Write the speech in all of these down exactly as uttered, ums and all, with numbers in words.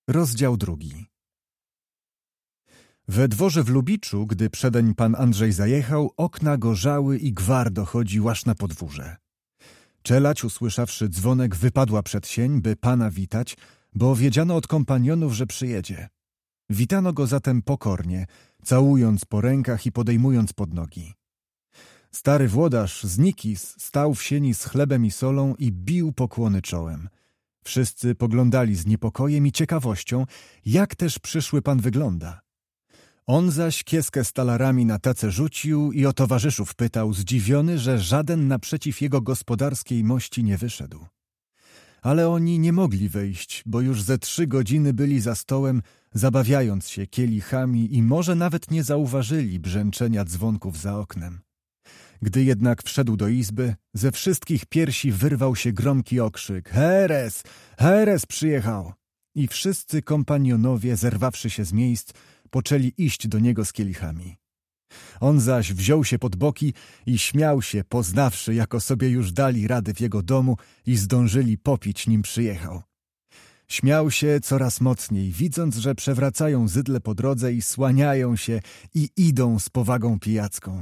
Rozdział drugi. We dworze w Lubiczu, gdy przedeń pan Andrzej zajechał, okna gorzały i gwar dochodził aż na podwórze. Czelać, usłyszawszy dzwonek, wypadła przed sień, by pana witać, bo wiedziano od kompanionów, że przyjedzie. Witano go zatem pokornie, całując po rękach i podejmując pod nogi. Stary włodarz z Nikis stał w sieni z chlebem i solą i bił pokłony czołem. Wszyscy poglądali z niepokojem i ciekawością, jak też przyszły pan wygląda. On zaś kieskę z talarami na tacę rzucił i o towarzyszów pytał, zdziwiony, że żaden naprzeciw jego gospodarskiej mości nie wyszedł. Ale oni nie mogli wyjść, bo już ze trzy godziny byli za stołem, zabawiając się kielichami i może nawet nie zauważyli brzęczenia dzwonków za oknem. Gdy jednak wszedł do izby, ze wszystkich piersi wyrwał się gromki okrzyk: Heres! Heres przyjechał! I wszyscy kompanionowie, zerwawszy się z miejsc, poczęli iść do niego z kielichami. On zaś wziął się pod boki i śmiał się, poznawszy, jako sobie już dali radę w jego domu i zdążyli popić, nim przyjechał. Śmiał się coraz mocniej, widząc, że przewracają zydle po drodze i słaniają się i idą z powagą pijacką.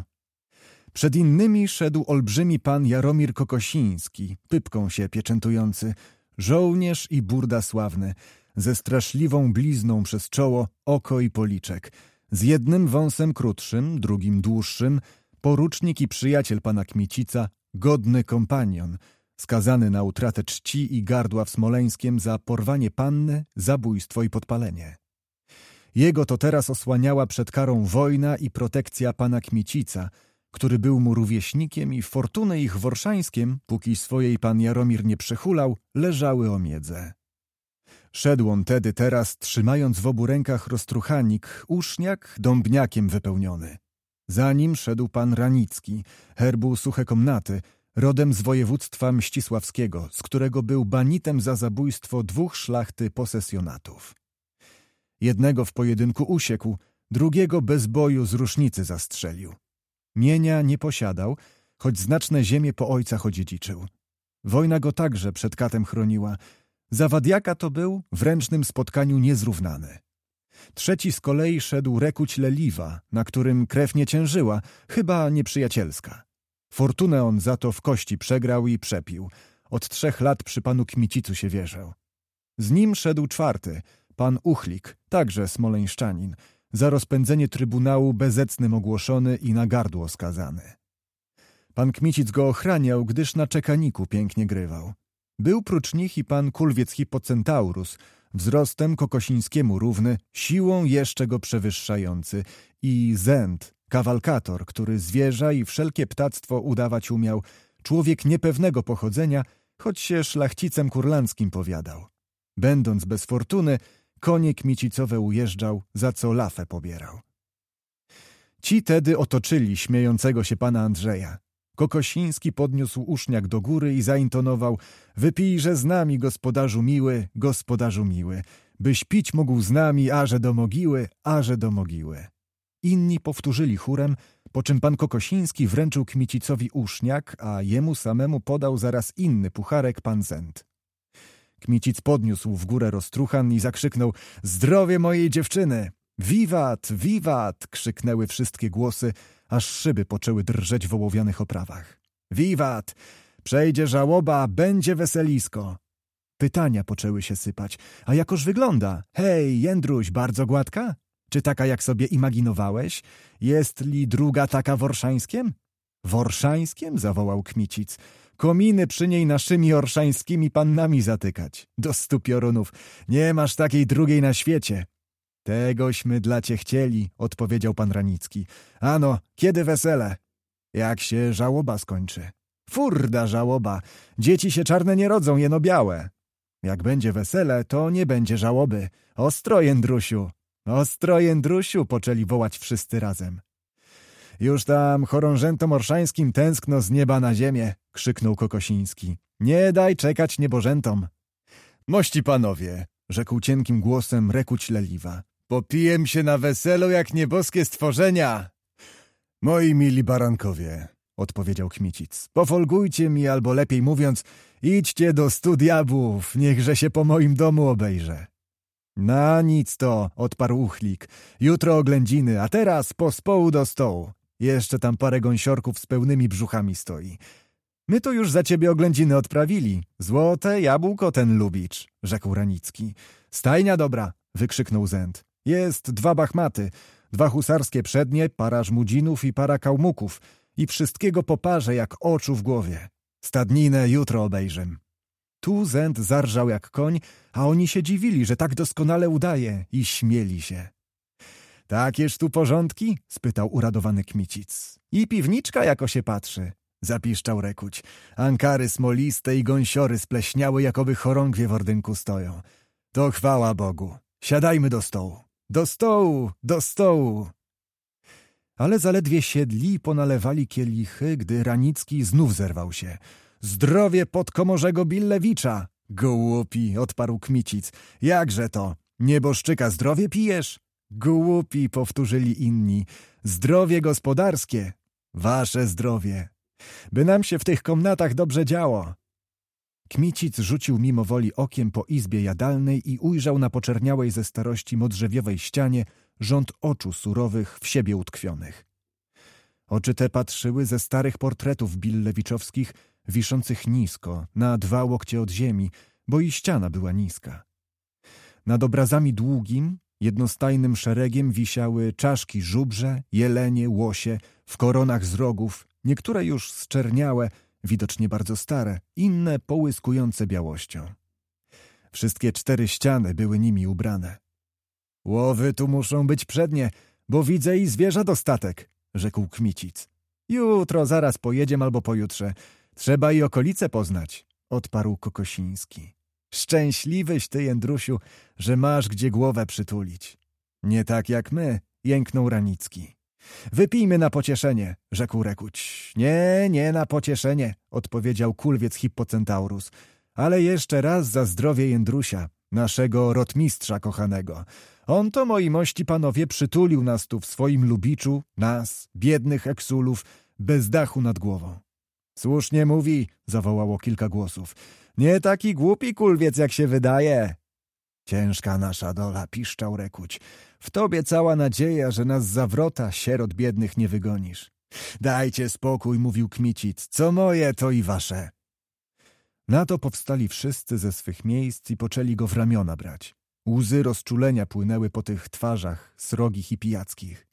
Przed innymi szedł olbrzymi pan Jaromir Kokosiński, pypką się pieczętujący, żołnierz i burda sławny, ze straszliwą blizną przez czoło, oko i policzek, z jednym wąsem krótszym, drugim dłuższym, porucznik i przyjaciel pana Kmicica, godny kompanion, skazany na utratę czci i gardła w Smoleńskiem za porwanie panny, zabójstwo i podpalenie. Jego to teraz osłaniała przed karą wojna i protekcja pana Kmicica, który był mu rówieśnikiem i fortuny ich w Orszańskiem, póki swojej pan Jaromir nie przechulał, leżały o miedzę. Szedł on tedy teraz, trzymając w obu rękach roztruchanik, uszniak dąbniakiem wypełniony. Za nim szedł pan Ranicki, herbu Suche Komnaty, rodem z województwa mścisławskiego, z którego był banitem za zabójstwo dwóch szlachty posesjonatów. Jednego w pojedynku usiekł, drugiego bez boju z rusznicy zastrzelił. Mienia nie posiadał, choć znaczne ziemie po ojcach odziedziczył. Wojna go także przed katem chroniła. Zawadiaka to był w ręcznym spotkaniu niezrównany. Trzeci z kolei szedł Rekuć Leliwa, na którym krew nie ciężyła, chyba nieprzyjacielska. Fortunę on za to w kości przegrał i przepił. Od trzech lat przy panu Kmicicu się wierzał. Z nim szedł czwarty, pan Uchlik, także smoleńszczanin, za rozpędzenie trybunału bezecnym ogłoszony i na gardło skazany. Pan Kmicic go ochraniał, gdyż na czekaniku pięknie grywał. Był prócz nich i pan Kulwiec Hipocentaurus, wzrostem Kokosińskiemu równy, siłą jeszcze go przewyższający, i Zend, kawalkator, który zwierza i wszelkie ptactwo udawać umiał, człowiek niepewnego pochodzenia, choć się szlachcicem kurlandzkim powiadał. Będąc bez fortuny, konie kmicicowe ujeżdżał, za co lafę pobierał. Ci tedy otoczyli śmiejącego się pana Andrzeja. Kokosiński podniósł uszniak do góry i zaintonował: wypijże z nami, gospodarzu miły, gospodarzu miły, byś pić mógł z nami, aże do mogiły, aże do mogiły. Inni powtórzyli chórem, po czym pan Kokosiński wręczył Kmicicowi uszniak, a jemu samemu podał zaraz inny pucharek pan Zend. Kmicic podniósł w górę roztruchan i zakrzyknął: zdrowie mojej dziewczyny! Wiwat, wiwat! Krzyknęły wszystkie głosy, aż szyby poczęły drżeć w ołowianych oprawach. Wiwat! Przejdzie żałoba, będzie weselisko! Pytania poczęły się sypać. A jakoż wygląda? Hej, Jędruś, bardzo gładka? Czy taka, jak sobie imaginowałeś? Jest li druga taka w Orszańskiem? W Orszańskiem? Zawołał Kmicic. Kominy przy niej naszymi orszańskimi pannami zatykać. Do stu piorunów. Nie masz takiej drugiej na świecie. Tegośmy dla cię chcieli, odpowiedział pan Ranicki. Ano, kiedy wesele? Jak się żałoba skończy? Furda żałoba. Dzieci się czarne nie rodzą, jeno białe. Jak będzie wesele, to nie będzie żałoby. Ostro, Jędrusiu. Ostro, Jędrusiu, poczęli wołać wszyscy razem. Już tam chorążętom orszańskim tęskno z nieba na ziemię, krzyknął Kokosiński. Nie daj czekać niebożętom. Mości panowie, rzekł cienkim głosem Rekuć Leliwa, popijem się na weselu jak nieboskie stworzenia. Moi mili barankowie, odpowiedział Kmicic, pofolgujcie mi, albo lepiej mówiąc, idźcie do stu diabłów, niechże się po moim domu obejrzę. Na nic to, odparł Uchlik. Jutro oględziny, a teraz po społu do stołu. Jeszcze tam parę gąsiorków z pełnymi brzuchami stoi. My to już za ciebie oględziny odprawili. Złote jabłko ten Lubicz, rzekł Ranicki. Stajnia dobra, wykrzyknął Zend. Jest dwa bachmaty, dwa husarskie przednie, para żmudzinów i para kałmuków i wszystkiego po parze jak oczu w głowie. Stadninę jutro obejrzym. Tu Zend zarżał jak koń, a oni się dziwili, że tak doskonale udaje i śmieli się. Takież tu porządki? Spytał uradowany Kmicic. I piwniczka jako się patrzy, zapiszczał Rekuć. Ankary smoliste i gąsiory spleśniały, jakoby chorągwie w ordynku stoją. To chwała Bogu. Siadajmy do stołu. Do stołu, do stołu. Ale zaledwie siedli i ponalewali kielichy, gdy Ranicki znów zerwał się. Zdrowie podkomorzego Billewicza! Głupi, odparł Kmicic. Jakże to? Nieboszczyka zdrowie pijesz? Głupi, powtórzyli inni. Zdrowie gospodarskie. Wasze zdrowie. By nam się w tych komnatach dobrze działo. Kmicic rzucił mimowoli okiem po izbie jadalnej i ujrzał na poczerniałej ze starości modrzewiowej ścianie rząd oczu surowych, w siebie utkwionych. Oczy te patrzyły ze starych portretów billewiczowskich, wiszących nisko, na dwa łokcie od ziemi, bo i ściana była niska. Nad obrazami długim, jednostajnym szeregiem wisiały czaszki żubrze, jelenie, łosie, w koronach z rogów, niektóre już zczerniałe, widocznie bardzo stare, inne połyskujące białością. Wszystkie cztery ściany były nimi ubrane. Łowy tu muszą być przednie, bo widzę i zwierza dostatek, rzekł Kmicic. Jutro zaraz pojedziem albo pojutrze. Trzeba i okolice poznać, odparł Kokosiński. Szczęśliwyś ty, Jędrusiu, że masz gdzie głowę przytulić. Nie tak jak my, jęknął Ranicki. Wypijmy na pocieszenie, rzekł Rekuć. Nie, nie na pocieszenie, odpowiedział kulwiec Hippocentaurus, ale jeszcze raz za zdrowie Jędrusia, naszego rotmistrza kochanego. On to, moi mości panowie, przytulił nas tu w swoim Lubiczu, nas, biednych eksulów, bez dachu nad głową. Słusznie mówi, zawołało kilka głosów. Nie taki głupi kulwiec, jak się wydaje. Ciężka nasza dola, piszczał Rekuć. W tobie cała nadzieja, że nas za wrota sierot biednych nie wygonisz. Dajcie spokój, mówił Kmicic. Co moje, to i wasze. Na to powstali wszyscy ze swych miejsc i poczęli go w ramiona brać. Łzy rozczulenia płynęły po tych twarzach srogich i pijackich.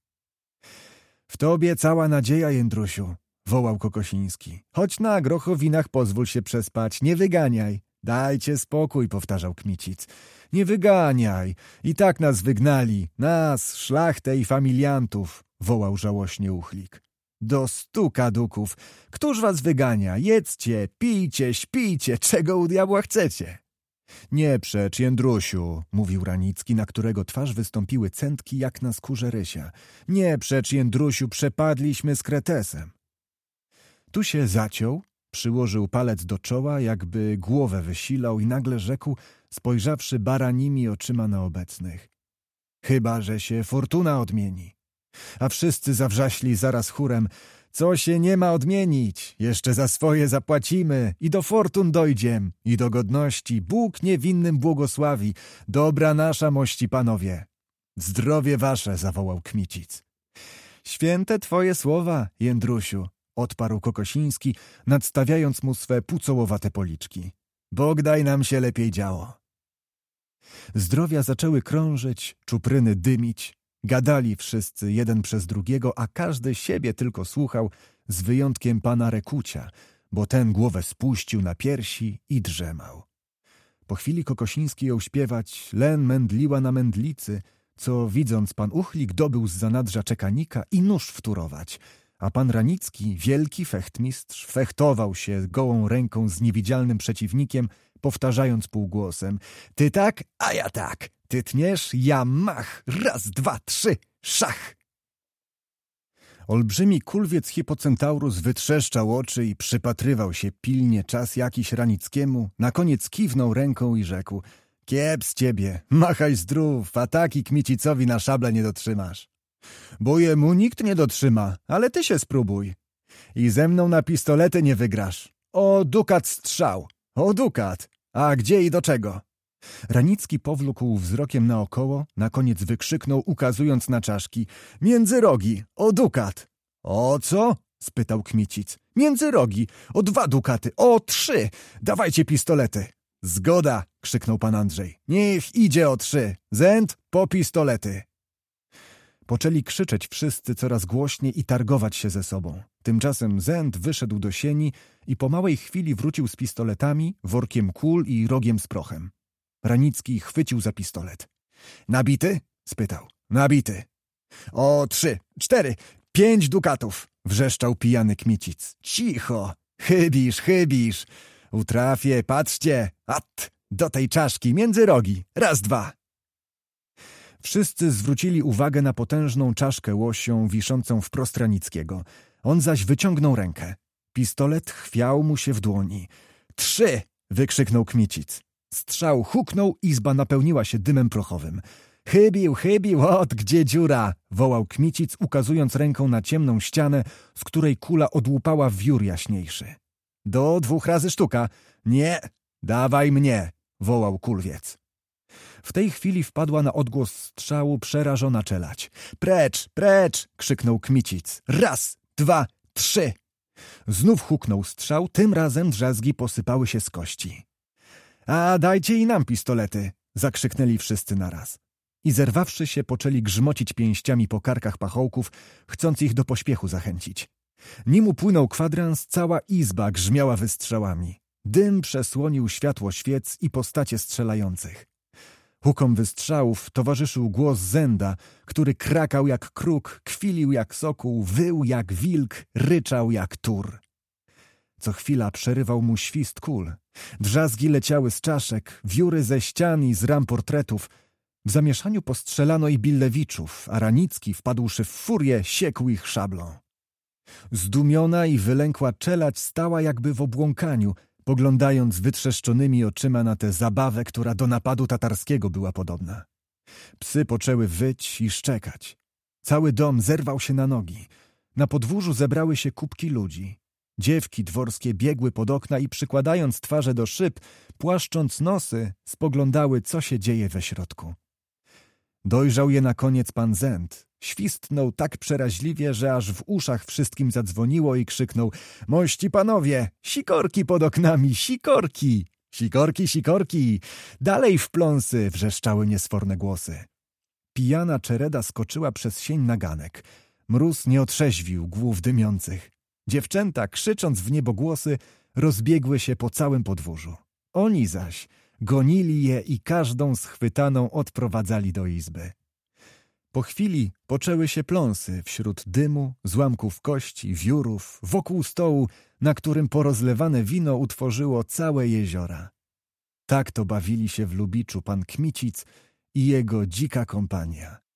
W tobie cała nadzieja, Jędrusiu, wołał Kokosiński. Chodź na grochowinach, pozwól się przespać, nie wyganiaj. Dajcie spokój, powtarzał Kmicic. Nie wyganiaj, i tak nas wygnali, nas, szlachtę i familiantów, wołał żałośnie Uchlik. Do stu kaduków, któż was wygania? Jedzcie, pijcie, śpijcie, czego u diabła chcecie? Nie przecz, Jędrusiu, mówił Ranicki, na którego twarz wystąpiły cętki jak na skórze rysia. Nie przecz, Jędrusiu, przepadliśmy z kretesem. Tu się zaciął, przyłożył palec do czoła, jakby głowę wysilał i nagle rzekł, spojrzawszy baranimi oczyma na obecnych. Chyba że się fortuna odmieni. A wszyscy zawrzaśli zaraz chórem. Co się nie ma odmienić? Jeszcze za swoje zapłacimy i do fortun dojdziem, i do godności. Bóg niewinnym błogosławi. Dobra nasza, mości panowie. Zdrowie wasze, zawołał Kmicic. Święte twoje słowa, Jędrusiu, odparł Kokosiński, nadstawiając mu swe pucołowate policzki. Bóg daj nam się lepiej działo. Zdrowia zaczęły krążyć, czupryny dymić. Gadali wszyscy jeden przez drugiego, a każdy siebie tylko słuchał, z wyjątkiem pana Rekucia, bo ten głowę spuścił na piersi i drzemał. Po chwili Kokosiński jął śpiewać Len mędliła na mędlicy, co widząc pan Uchlik dobył z zanadrza czekanika i nóż wturować, a pan Ranicki, wielki fechtmistrz, fechtował się gołą ręką z niewidzialnym przeciwnikiem, powtarzając półgłosem: ty tak, a ja tak, ty tniesz, ja mach, raz, dwa, trzy, szach. Olbrzymi kulwiec Hippocentaurus wytrzeszczał oczy i przypatrywał się pilnie czas jakiś Ranickiemu, na koniec kiwnął ręką i rzekł: kiep z ciebie, machaj zdrów, a taki Kmicicowi na szable nie dotrzymasz. Bo jemu nikt nie dotrzyma, ale ty się spróbuj. I ze mną na pistolety nie wygrasz. O dukat strzał, o dukat. A gdzie i do czego? Ranicki powlókł wzrokiem naokoło, na koniec wykrzyknął, ukazując na czaszki: między rogi, o dukat! O co? spytał Kmicic. Między rogi, o dwa dukaty, o trzy! Dawajcie pistolety! Zgoda! krzyknął pan Andrzej. Niech idzie o trzy! Zęd po pistolety! Poczęli krzyczeć wszyscy coraz głośniej i targować się ze sobą. Tymczasem Zęd wyszedł do sieni i po małej chwili wrócił z pistoletami, workiem kul i rogiem z prochem. Ranicki chwycił za pistolet. Nabity? spytał. Nabity. O trzy, cztery, pięć dukatów! wrzeszczał pijany Kmicic. Cicho! Chybisz, chybisz! Utrafię, patrzcie! At! Do tej czaszki, między rogi! Raz, dwa! Wszyscy zwrócili uwagę na potężną czaszkę łosią wiszącą wprost Ranickiego. On zaś wyciągnął rękę. Pistolet chwiał mu się w dłoni. Trzy! wykrzyknął Kmicic. Strzał huknął, izba napełniła się dymem prochowym. Chybił, chybił, ot, gdzie dziura! wołał Kmicic, ukazując ręką na ciemną ścianę, z której kula odłupała wiór jaśniejszy. Do dwóch razy sztuka. Nie, dawaj mnie! wołał kulwiec. W tej chwili wpadła na odgłos strzału przerażona czelać. Precz, precz! krzyknął Kmicic. Raz, dwa, trzy! Znów huknął strzał, tym razem drzazgi posypały się z kości. A dajcie i nam pistolety! zakrzyknęli wszyscy naraz. I zerwawszy się, poczęli grzmocić pięściami po karkach pachołków, chcąc ich do pośpiechu zachęcić. Nim upłynął kwadrans, cała izba grzmiała wystrzałami. Dym przesłonił światło świec i postacie strzelających. Hukom wystrzałów towarzyszył głos Zęda, który krakał jak kruk, kwilił jak sokół, wył jak wilk, ryczał jak tur. Co chwila przerywał mu świst kul. Drzazgi leciały z czaszek, wióry ze ścian i z ram portretów. W zamieszaniu postrzelano i Billewiczów, a Ranicki, wpadłszy w furię, siekł ich szablą. Zdumiona i wylękła czelać stała jakby w obłąkaniu, poglądając wytrzeszczonymi oczyma na tę zabawę, która do napadu tatarskiego była podobna. Psy poczęły wyć i szczekać. Cały dom zerwał się na nogi. Na podwórzu zebrały się kubki ludzi. Dziewki dworskie biegły pod okna i przykładając twarze do szyb, płaszcząc nosy, spoglądały, co się dzieje we środku. Dojrzał je na koniec pan Zęd. Świstnął tak przeraźliwie, że aż w uszach wszystkim zadzwoniło i krzyknął: mości panowie, sikorki pod oknami, sikorki! Sikorki, sikorki! Dalej w pląsy! wrzeszczały niesforne głosy. Pijana czereda skoczyła przez sień na ganek. Mróz nie otrzeźwił głów dymiących. Dziewczęta, krzycząc w niebogłosy, rozbiegły się po całym podwórzu. Oni zaś gonili je i każdą schwytaną odprowadzali do izby. Po chwili poczęły się pląsy wśród dymu, złamków kości, wiórów, wokół stołu, na którym porozlewane wino utworzyło całe jeziora. Tak to bawili się w Lubiczu pan Kmicic i jego dzika kompania.